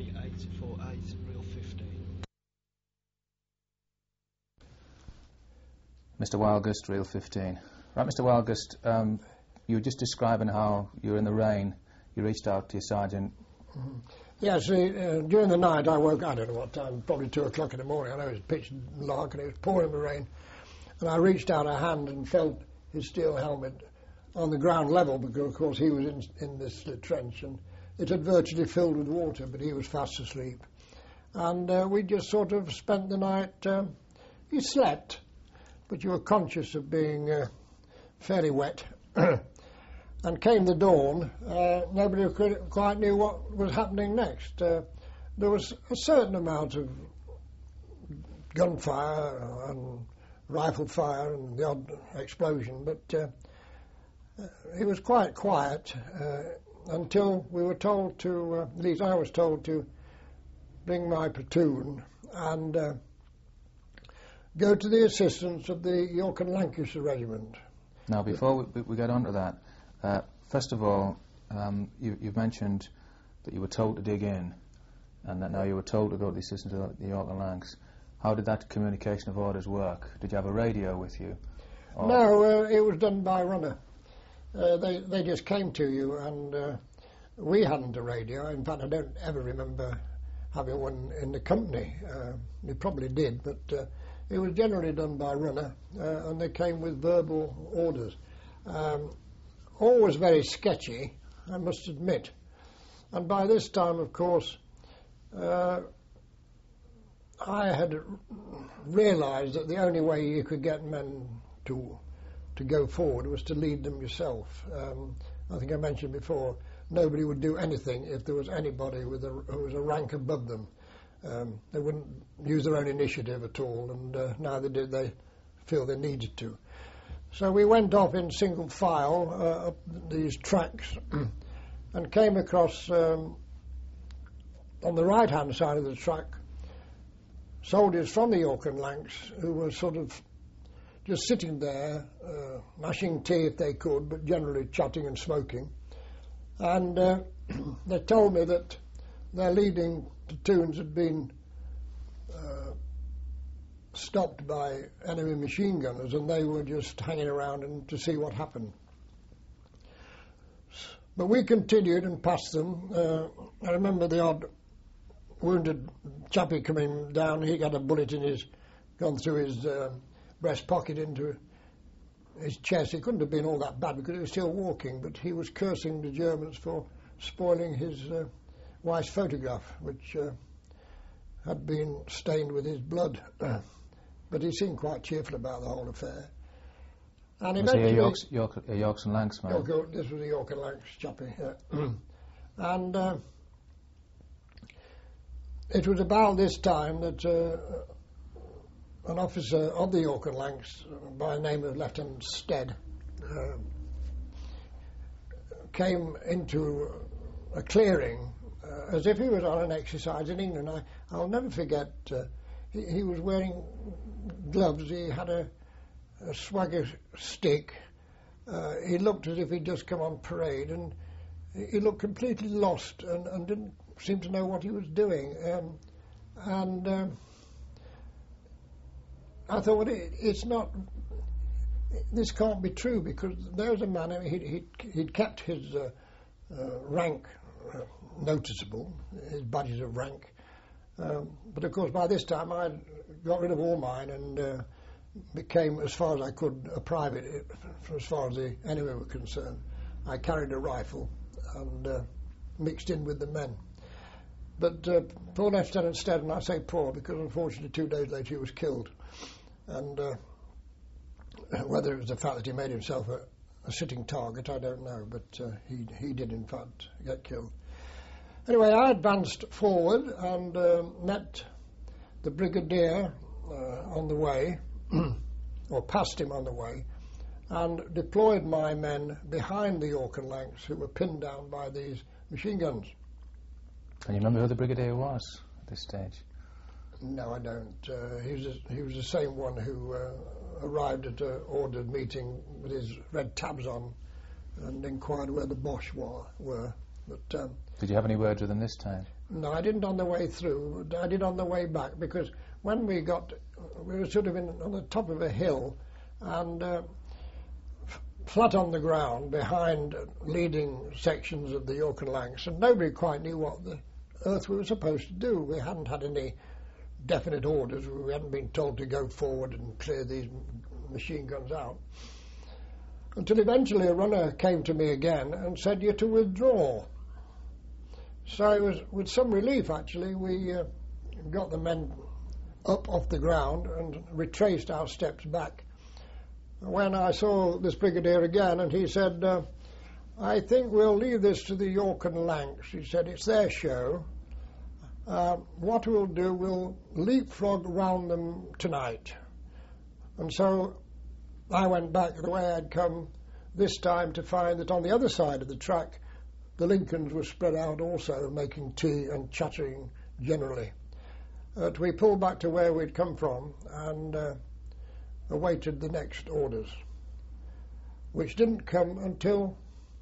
848 Real 15. Mr. Wildgust, Real 15. Right, Mr. Wildgust, you were just describing how you were in the rain. You reached out to your sergeant. Mm-hmm. Yes, during the night I woke, I don't know what time, probably 2 o'clock in the morning. I know it was pitch dark and it was pouring with rain. And I reached out a hand and felt his steel helmet on the ground level, because of course he was in this slit trench, and it had virtually filled with water, but he was fast asleep. And we just sort of spent the night, you slept, but you were conscious of being fairly wet. And came the dawn, nobody quite knew what was happening next. There was a certain amount of gunfire and rifle fire and the odd explosion, but it was quite quiet until we were told to, at least I was told to, bring my platoon and go to the assistance of the York and Lancashire Regiment. Now, before we get on to that, first of all, you've mentioned that you were told to dig in, and that now you were told to go to the assistance of the York and Lancs. How did that communication of orders work? Did you have a radio with you? Or? No, it was done by runner. They just came to you, and we hadn't a radio. In fact, I don't ever remember having one in the company. We probably did, but it was generally done by runner, and they came with verbal orders. Always very sketchy, I must admit. And by this time, of course, I had realised that the only way you could get men to go forward was to lead them yourself. I think I mentioned before, nobody would do anything if there was anybody who was a rank above them. They wouldn't use their own initiative at all, and neither did they feel they needed to. So we went off in single file up these tracks and came across, on the right-hand side of the track, soldiers from the York and Lancs who were sort of just sitting there, mashing tea if they could, but generally chatting and smoking. And they told me that their leading platoons had been stopped by enemy machine gunners, and they were just hanging around and to see what happened. But we continued and passed them. I remember the odd wounded chappie coming down. He got a bullet gone through his breast pocket into his chest. It couldn't have been all that bad because he was still walking, but he was cursing the Germans for spoiling his wife's photograph, which had been stained with his blood. But he seemed quite cheerful about the whole affair. And was he a Yorks and Lancs man? This was a York and Lancs chappie, yeah. And it was about this time that an officer of the York and Lancs by the name of Lieutenant Stead came into a clearing as if he was on an exercise in England. I'll never forget, he was wearing gloves, he had a swagger stick, he looked as if he'd just come on parade, and he looked completely lost and didn't seem to know what he was doing. I thought, well, it's not, this can't be true, because there was a man, he'd kept his rank noticeable, his badges of rank, but of course by this time I'd got rid of all mine and became, as far as I could, a private, as far as the enemy were concerned. I carried a rifle and mixed in with the men. But poor Lieutenant Stead, and I say poor because unfortunately 2 days later he was killed. And whether it was the fact that he made himself a sitting target, I don't know, but he did in fact get killed. Anyway, I advanced forward and met the brigadier on the way, or passed him on the way, and deployed my men behind the York and Lancs, who were pinned down by these machine guns. Can you remember who the brigadier was at this stage? No, I don't. He was the same one who arrived at an ordered meeting with his red tabs on and inquired where the Boche were. But Did you have any words with them this time? no, I didn't on the way through. But I did on the way back, because when we were sort of on the top of a hill, and flat on the ground behind leading sections of the York and Lancs, and nobody quite knew what the earth we were supposed to do. We hadn't had any definite orders. We hadn't been told to go forward and clear these machine guns out. Until eventually a runner came to me again and said, "You're to withdraw." So it was with some relief, actually, we got the men up off the ground and retraced our steps back. When I saw this brigadier again, and he said, "I think we'll leave this to the York and Lancs." He said, "It's their show. What we'll do, we'll leapfrog round them tonight." And so I went back the way I'd come this time, to find that on the other side of the track the Lincolns were spread out also, making tea and chattering generally. We pulled back to where we'd come from and awaited the next orders, which didn't come until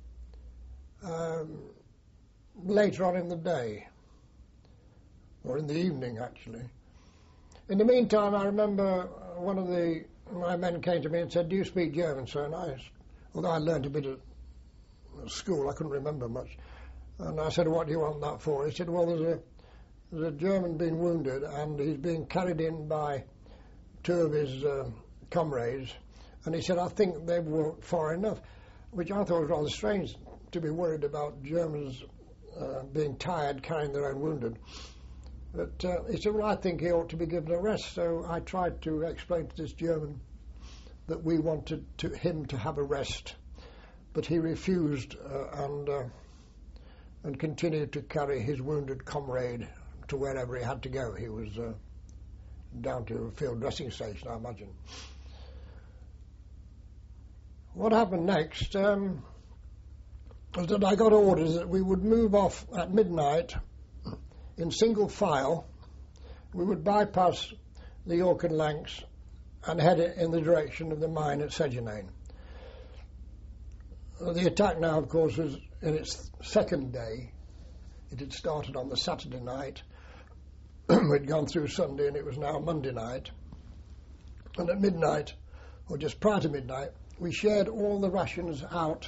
later on in the day, or in the evening actually. In the meantime, I remember one of my men came to me and said, "Do you speak German, sir?" And although I learned a bit at school, I couldn't remember much. And I said, "What do you want that for?" He said, "Well, there's a German being wounded, and he's being carried in by two of his comrades." And he said, "I think they've walked far enough," which I thought was rather strange, to be worried about Germans being tired carrying their own wounded. But he said, "Well, I think he ought to be given a rest." So I tried to explain to this German that we wanted him to have a rest, but he refused and continued to carry his wounded comrade to wherever he had to go. He was down to a field dressing station, I imagine. What happened next was that I got orders that we would move off at midnight in single file. We would bypass the York and Lancs and head in the direction of the mine at Segenane. The attack now, of course, was in its second day. It had started on the Saturday night. We'd gone through Sunday, and it was now Monday night. And at midnight, or just prior to midnight, we shared all the rations out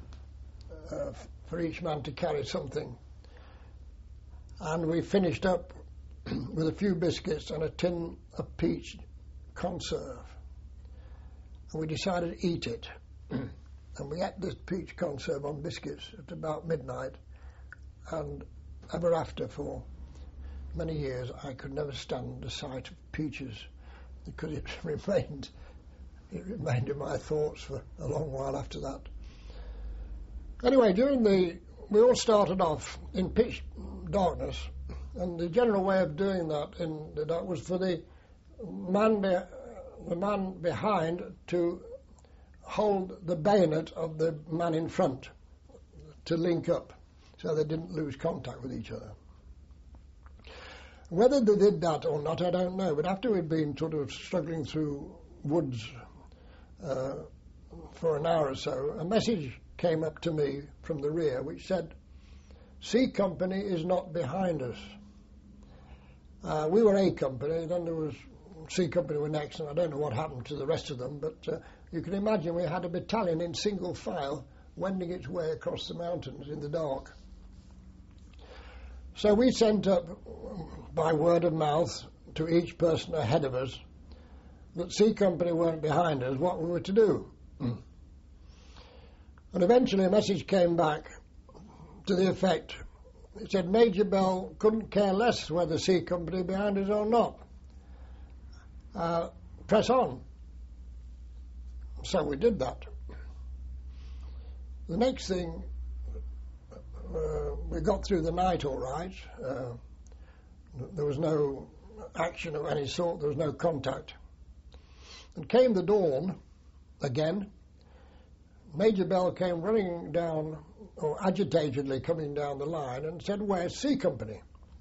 for each man to carry something. And we finished up with a few biscuits and a tin of peach conserve. And we decided to eat it. And we ate this peach conserve on biscuits at about midnight. And ever after, for many years, I could never stand the sight of peaches, because it remained in my thoughts for a long while after that. Anyway, we all started off in pitch darkness, and the general way of doing that in the dark was for the man behind to hold the bayonet of the man in front to link up, so they didn't lose contact with each other. Whether they did that or not, I don't know, but after we'd been sort of struggling through woods for an hour or so, a message came up to me from the rear which said, "C Company is not behind us." We were A Company, then there was C Company were next, and I don't know what happened to the rest of them, but you can imagine we had a battalion in single file wending its way across the mountains in the dark. So we sent up, by word of mouth, to each person ahead of us that C Company weren't behind us, what we were to do. And eventually a message came back to the effect, it said Major Bell couldn't care less whether C Company behind us or not. Press on. So we did that. The next thing, we got through the night all right. There was no action of any sort, there was no contact. And came the dawn again. Major Bell came running down, or agitatedly coming down the line, and said, "Where's C Company?"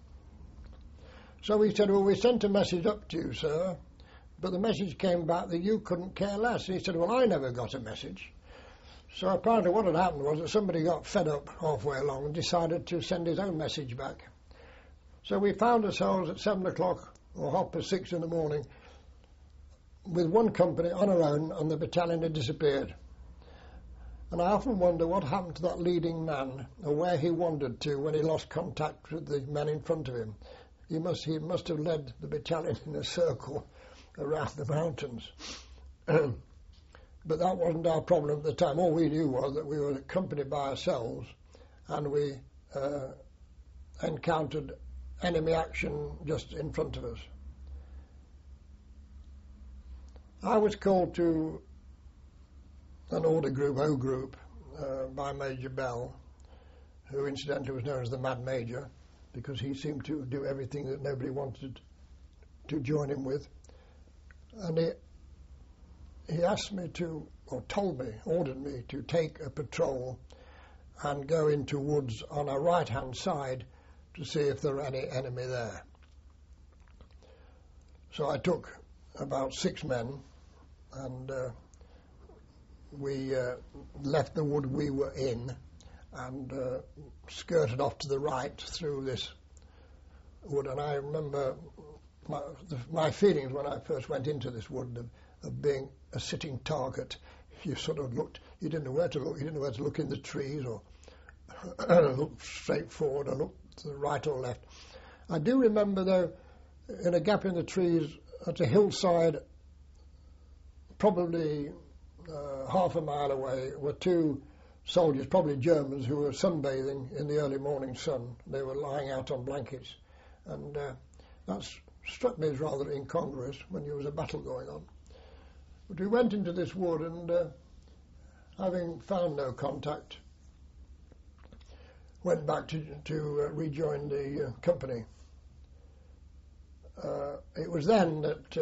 So we said, "Well, we sent a message up to you, sir, but the message came back that you couldn't care less." And he said, "Well, I never got a message." So apparently what had happened was that somebody got fed up halfway along and decided to send his own message back. So we found ourselves at 7 o'clock or 6:30 in the morning with one company on our own, and the battalion had disappeared. And I often wonder what happened to that leading man, or where he wandered to when he lost contact with the men in front of him. He must have led the battalion in a circle around the mountains. But that wasn't our problem at the time. All we knew was that we were accompanied by ourselves, and we encountered enemy action just in front of us. I was called to an order group, O group, by Major Bell, who incidentally was known as the Mad Major, because he seemed to do everything that nobody wanted to join him with. And he asked me to, or ordered me to take a patrol and go into woods on our right-hand side to see if there were any enemy there. So I took about 6 men, and we left the wood we were in and skirted off to the right through this wood. And I remember my feelings when I first went into this wood of being a sitting target. You sort of looked, you didn't know where to look, you didn't know where to look in the trees, or look straight forward or look to the right or left. I do remember, though, in a gap in the trees at a hillside, probably half a mile away, were 2 soldiers, probably Germans, who were sunbathing in the early morning sun. They were lying out on blankets, and that struck me as rather incongruous when there was a battle going on. But we went into this wood, and having found no contact, went back to rejoin the company. It was then that,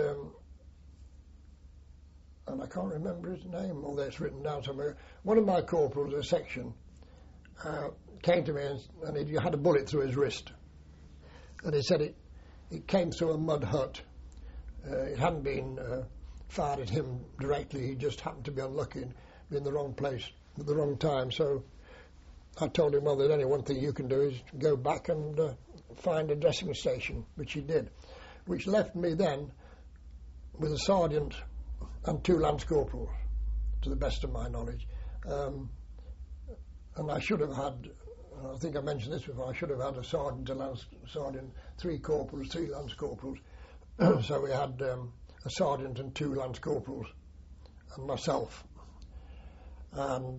and I can't remember his name, although it's written down somewhere, one of my corporals, a section, came to me and he had a bullet through his wrist. And he said it came through a mud hut. It hadn't been fired at him directly, he just happened to be unlucky and be in the wrong place at the wrong time. So I told him, well, there's only one thing you can do is go back and find a dressing station, which he did, which left me then with a sergeant and 2 lance corporals, to the best of my knowledge. And I should have had, I think I mentioned this before, I should have had a sergeant, a lance sergeant, 3 corporals, 3 lance corporals. So we had a sergeant and 2 lance corporals and myself. And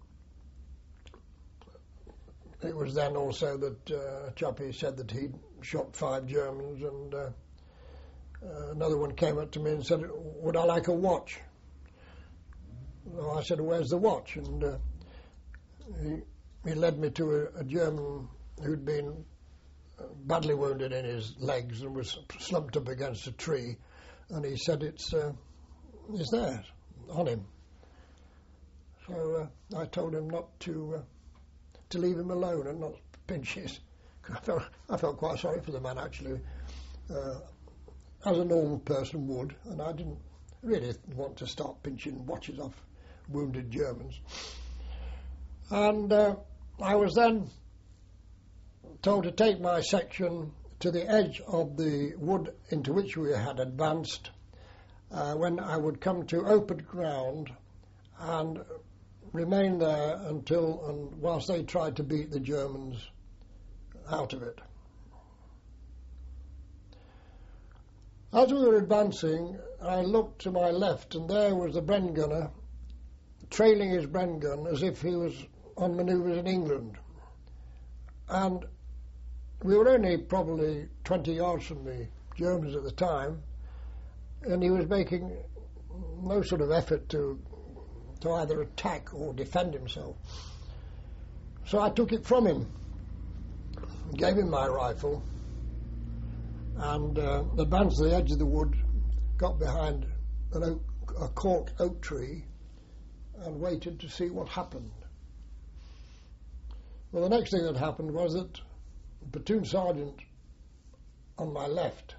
it was then also that Chappie said that he'd shot 5 Germans, and another one came up to me and said, would I like a watch? Well, I said, where's the watch? And he led me to a German who'd been badly wounded in his legs and was slumped up against a tree, and he said, it's there, on him. So I told him not to leave him alone and not pinch his. I felt quite sorry for the man, actually, as a normal person would, and I didn't really want to start pinching watches off wounded Germans. And I was then told to take my section to the edge of the wood into which we had advanced, when I would come to open ground and remain there until and whilst they tried to beat the Germans out of it. As we were advancing, I looked to my left, and there was the Bren gunner trailing his Bren gun as if he was on manoeuvres in England. And we were only probably 20 yards from the Germans at the time, and he was making no sort of effort to either attack or defend himself. So I took it from him, gave him my rifle, and advanced to the edge of the wood, got behind a cork oak tree, and waited to see what happened. Well, the next thing that happened was that the platoon sergeant on my left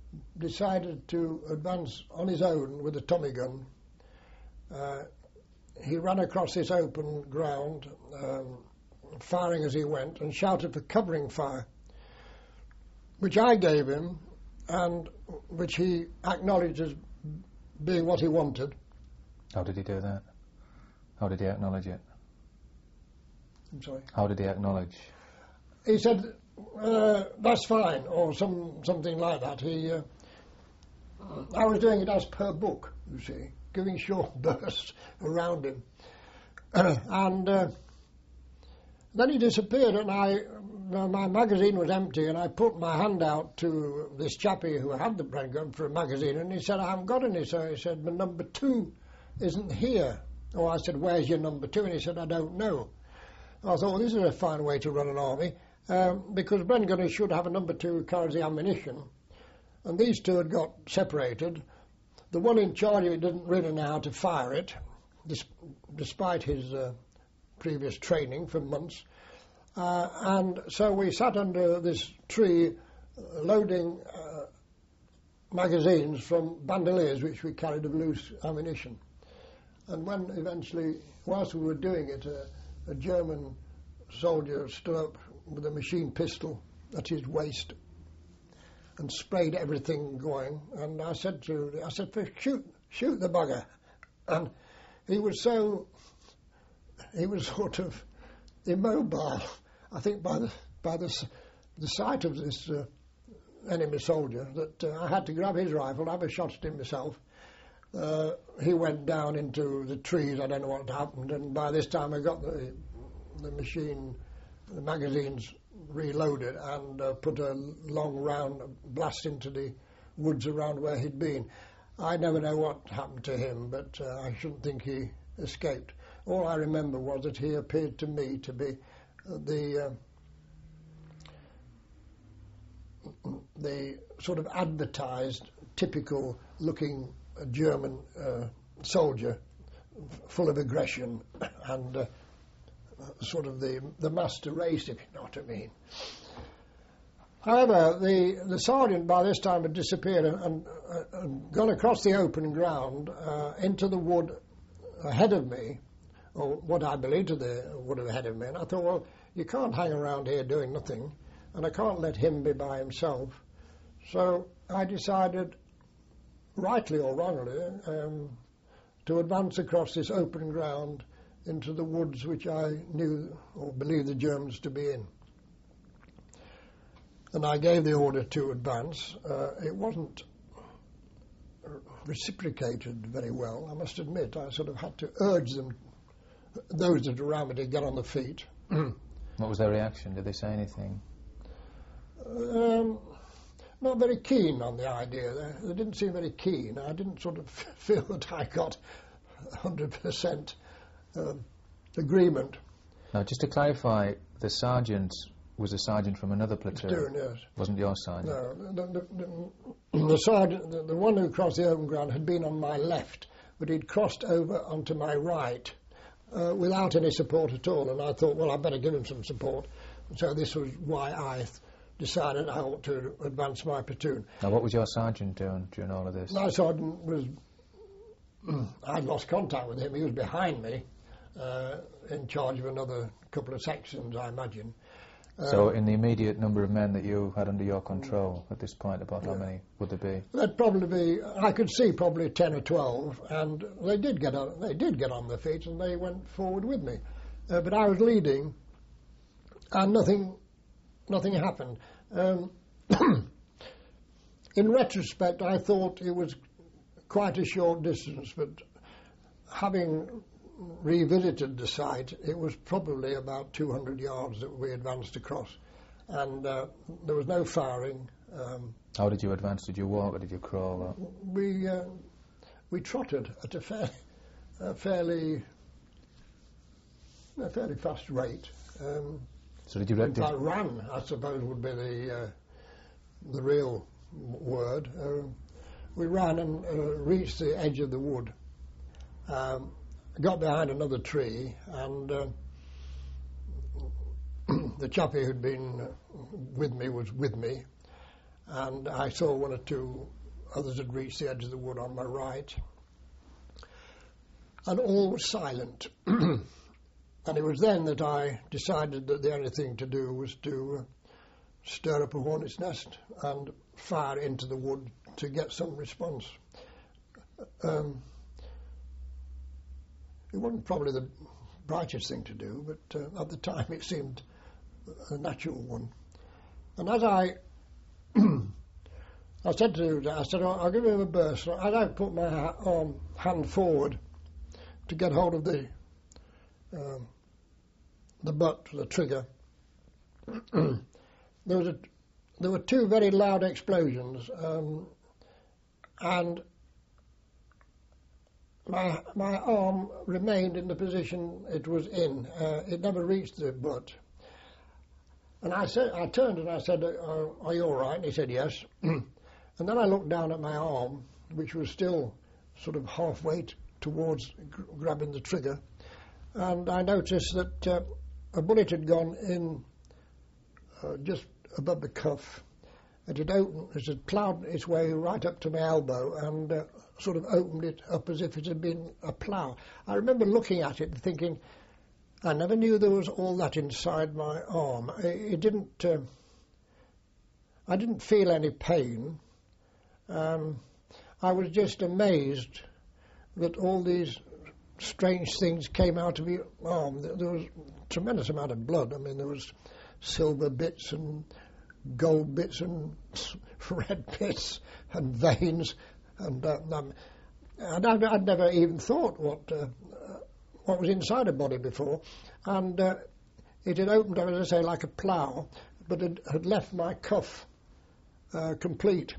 decided to advance on his own with a Tommy gun he ran across this open ground, firing as he went, and shouted for covering fire, which I gave him, and which he acknowledged as being what he wanted. How did he do that? How did he acknowledge it? I'm sorry. How did he acknowledge? He said, that's fine, or something like that. I was doing it as per book, you see, giving short bursts around him. And then he disappeared, and my magazine was empty, and I put my hand out to this chappie who had the Bren gun for a magazine, and he said, I haven't got any. So he said, my number 2 isn't here. Oh, I said, where's your number 2? And he said, I don't know. I thought, well, this is a fine way to run an army, because Bren gunners should have a number 2 who carries the ammunition. And these two had got separated. The one in charge of it didn't really know how to fire it, despite his previous training for months. And so we sat under this tree loading magazines from bandoliers which we carried of loose ammunition. And when eventually, whilst we were doing it, a German soldier stood up with a machine pistol at his waist and sprayed everything going. And I said, shoot the bugger. And he was sort of immobile, I think, by the sight of this enemy soldier, that I had to grab his rifle, have a shot at him myself. He went down into the trees. I don't know what happened. And by this time, I got the magazines reloaded, and put a long round blast into the woods around where he'd been. I never know what happened to him, but I shouldn't think he escaped. All I remember was that he appeared to me to be the sort of advertised, typical-looking German soldier, full of aggression and sort of the master race, if you know what I mean. However, the sergeant by this time had disappeared and gone across the open ground into the wood ahead of me, or what I believed to the wood ahead of me. And I thought, well, you can't hang around here doing nothing, and I can't let him be by himself. So I decided, rightly or wrongly, to advance across this open ground into the woods which I knew or believed the Germans to be in. And I gave the order to advance. It wasn't reciprocated very well, I must admit. I sort of had to urge them, those that were around me, to get on their feet. What was their reaction? Did they say anything? Not very keen on the idea. They didn't seem very keen. I didn't sort of feel that I got 100% agreement. Now, just to clarify, the sergeant was a sergeant from another platoon. Platoon, yes. Wasn't your sergeant? No, the sergeant, the one who crossed the open ground, had been on my left, but he'd crossed over onto my right without any support at all. And I thought, well, I'd better give him some support. So this was why I decided I ought to advance my platoon. Now, what was your sergeant doing during all of this? My sergeant was... I'd lost contact with him. He was behind me, in charge of another couple of sections, I imagine. So in the immediate number of men that you had under your control at this point, about how many would there be? There'd probably be, I could see probably 10 or 12, and they did get on their feet, and they went forward with me. But I was leading, and nothing happened. In retrospect, I thought it was quite a short distance, but having revisited the site, it was probably about 200 yards that we advanced across, and there was no firing. How did you advance? Did you walk or did you crawl? Or? We trotted at a fairly fast rate. So did you? In fact, ran, I suppose, would be the real word. We ran and reached the edge of the wood. Got behind another tree, and the chappie who'd been with me was with me, and I saw one or two others had reached the edge of the wood on my right. and all was silent. And it was then that I decided that the only thing to do was to stir up a hornet's nest and fire into the wood to get some response. It wasn't probably the brightest thing to do, but at the time it seemed a natural one. And as I said to him, I'll give him a burst. As I put my hand forward to get hold of the butt, the trigger, there were two very loud explosions, and my arm remained in the position it was in. It never reached the butt. And I turned and I said, "Are you all right?" And he said, "Yes." And then I looked down at my arm, which was still sort of halfway towards grabbing the trigger, and I noticed that a bullet had gone in just above the cuff. It had ploughed its way right up to my elbow and sort of opened it up as if it had been a plough. I remember looking at it and thinking, I never knew there was all that inside my arm. I didn't feel any pain. I was just amazed that all these strange things came out of your arm. There was a tremendous amount of blood. I mean, there was silver bits and gold bits and red bits and veins, and I'd never even thought what was inside a body before, and it had opened up, as I say, like a plough, but it had left my cuff complete.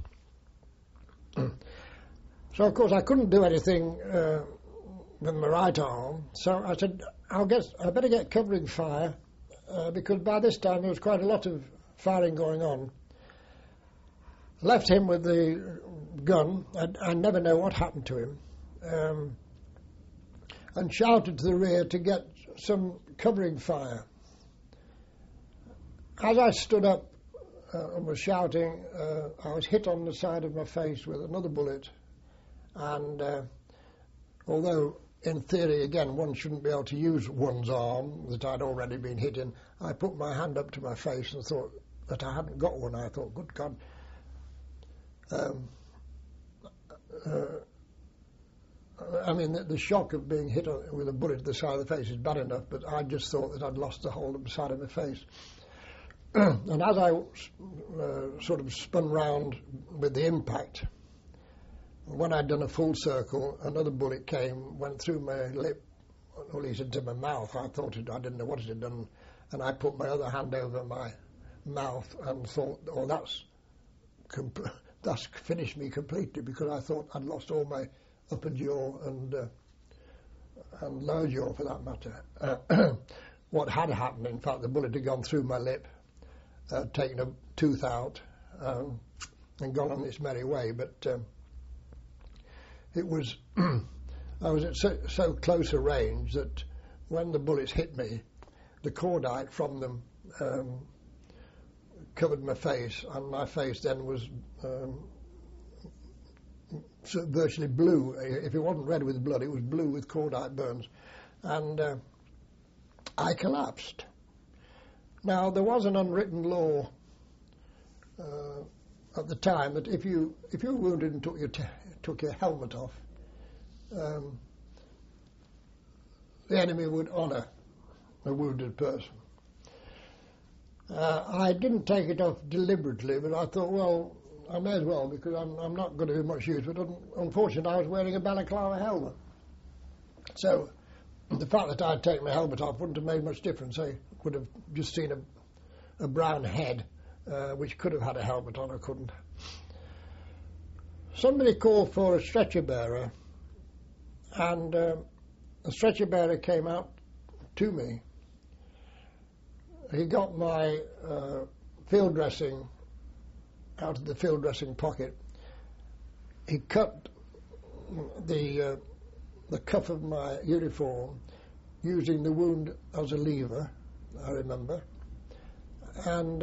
So of course I couldn't do anything with my right arm, so I said, I better get covering fire, because by this time there was quite a lot of firing going on. Left him with the gun. I never know what happened to him, and shouted to the rear to get some covering fire. As I stood up and was shouting, I was hit on the side of my face with another bullet, and although in theory, again, one shouldn't be able to use one's arm that I'd already been hit in, I put my hand up to my face and thought that I hadn't got one. I thought, good God. I mean, the shock of being hit with a bullet to the side of the face is bad enough, but I just thought that I'd lost the hold of the side of my face. And as I sort of spun round with the impact, when I'd done a full circle, another bullet came, went through my lip, or at least into my mouth. I didn't know what it had done, and I put my other hand over my mouth and thought, oh, that's finished me completely, because I thought I'd lost all my upper jaw and lower jaw, for that matter. What had happened, in fact, the bullet had gone through my lip, taken a tooth out, and gone on its merry way, but it was I was at so close a range that when the bullets hit me, the cordite from them covered my face, and my face then was virtually blue. If it wasn't red with blood, it was blue with cordite burns, and I collapsed. Now, there was an unwritten law at the time that if you were wounded and took your helmet off, the enemy would honour a wounded person. I didn't take it off deliberately, but I thought, well, I may as well, because I'm not going to do much use. But unfortunately, I was wearing a balaclava helmet. So the fact that I'd taken my helmet off wouldn't have made much difference. I would have just seen a brown head, which could have had a helmet on, or couldn't. Somebody called for a stretcher bearer, and a stretcher bearer came out to me. He got my field dressing out of the field dressing pocket. He cut the cuff of my uniform using the wound as a lever, I remember, and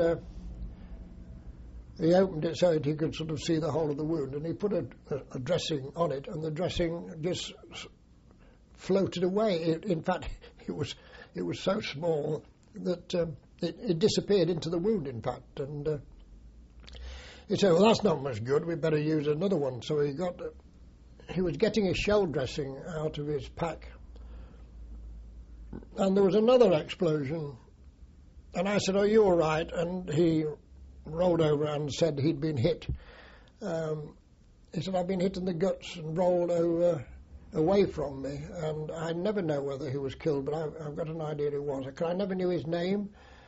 he opened it so that he could sort of see the whole of the wound, and he put a dressing on it, and the dressing just floated away. In fact, it was so small that it disappeared into the wound, in fact. And he said, well, that's not much good, we better use another one. So he was getting a shell dressing out of his pack. And there was another explosion. And I said, are you all right? And he rolled over and said he'd been hit. He said, I've been hit in the guts and rolled away from me. And I never know whether he was killed, but I've got an idea who was. I never knew his name.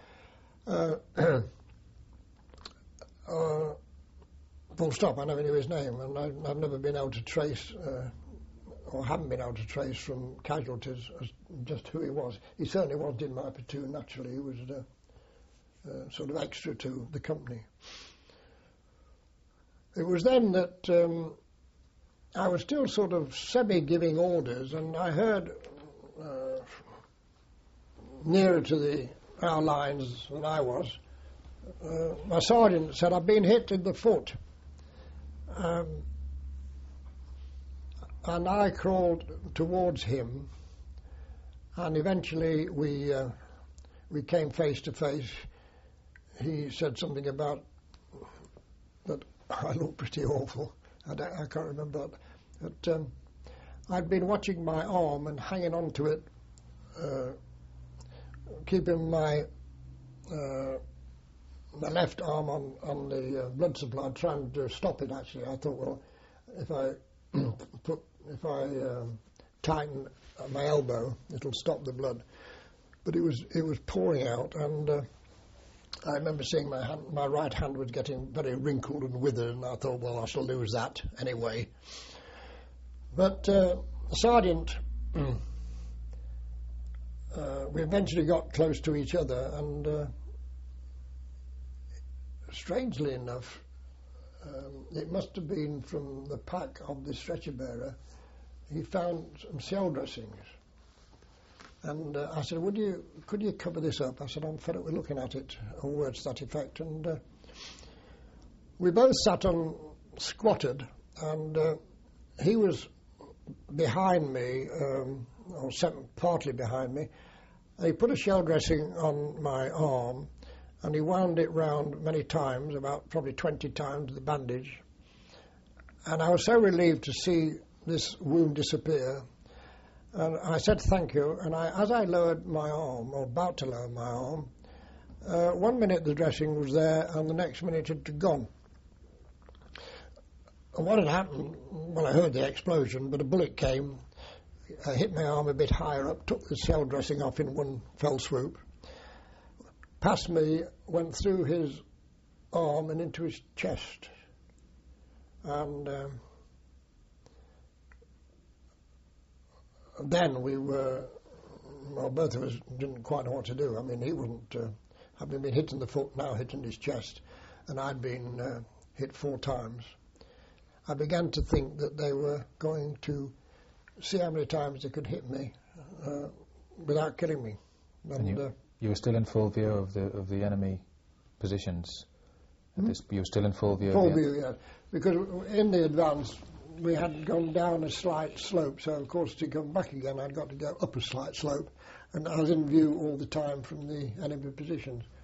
Full stop, I never knew his name. And I've never been able to trace, or haven't been able to trace from casualties just who he was. He certainly wasn't in my platoon, naturally. He was sort of extra to the company. It was then that I was still sort of semi-giving orders, and I heard nearer to our lines than I was, my sergeant said, I've been hit in the foot. And I crawled towards him, and eventually we came face to face. He said something about that I looked pretty awful. I can't remember that. But I'd been watching my arm and hanging on to it, keeping my left arm on the blood supply, trying to stop it. Actually, I thought, well, if I tighten my elbow, it'll stop the blood. But it was pouring out, and I remember seeing my right hand was getting very wrinkled and withered, and I thought, well, I shall lose that anyway. But the sergeant, we eventually got close to each other, and strangely enough, it must have been from the pack of the stretcher bearer, he found some shell dressings. And I said, could you cover this up? I said, I'm fed up with looking at it, or words to that effect. And we both sat squatted, and he was behind me, or partly behind me. He put a shell dressing on my arm, and he wound it round many times, about probably 20 times, the bandage. And I was so relieved to see this wound disappear. And I said thank you, and as I lowered my arm, or about to lower my arm, 1 minute the dressing was there, and the next minute it had gone. And what had happened, well, I heard the explosion, but a bullet came, hit my arm a bit higher up, took the shell dressing off in one fell swoop, past me, went through his arm and into his chest. And then we were, well, both of us didn't quite know what to do. I mean, he wasn't, having been hit in the foot, now hit in his chest, and I'd been hit 4 times. I began to think that they were going to see how many times they could hit me without killing me. And you were still in full view of the enemy positions? You were still in full view? Full view, yeah. Because in the advance, we had gone down a slight slope, so of course to come back again I'd got to go up a slight slope, and I was in view all the time from the enemy positions.